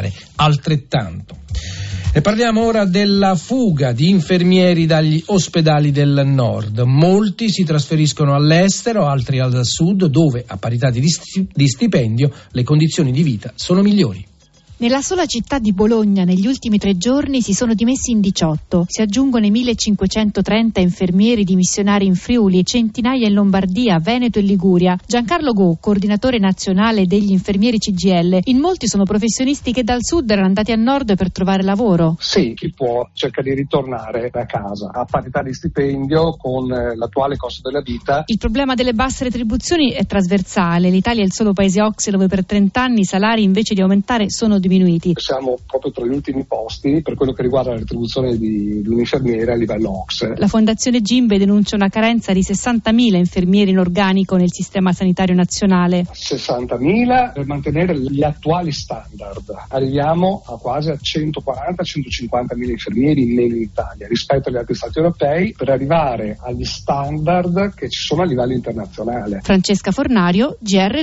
fare altrettanto. E parliamo ora della fuga di infermieri dagli ospedali del nord. Molti si trasferiscono all'estero, altri al sud, dove a parità di stipendio le condizioni di vita sono migliori. Nella sola città di Bologna negli ultimi 3 giorni si sono dimessi in 18. Si aggiungono i 1530 infermieri dimissionari in Friuli, centinaia in Lombardia, Veneto e Liguria. Giancarlo Go, coordinatore nazionale degli infermieri CGIL, in molti sono professionisti che dal sud erano andati a nord per trovare lavoro. Sì, chi può cerca di ritornare a casa a parità di stipendio con l'attuale costo della vita. Il problema delle basse retribuzioni è trasversale. L'Italia è il solo paese OCSE dove per 30 anni i salari invece di aumentare sono diminuiti. Siamo proprio tra gli ultimi posti per quello che riguarda la retribuzione di un infermiere a livello OCSE. La Fondazione Gimbe denuncia una carenza di 60.000 infermieri in organico nel sistema sanitario nazionale. 60.000 per mantenere gli attuali standard. Arriviamo a quasi a 140-150.000 infermieri in meno in Italia rispetto agli altri stati europei per arrivare agli standard che ci sono a livello internazionale. Francesca Fornario, GR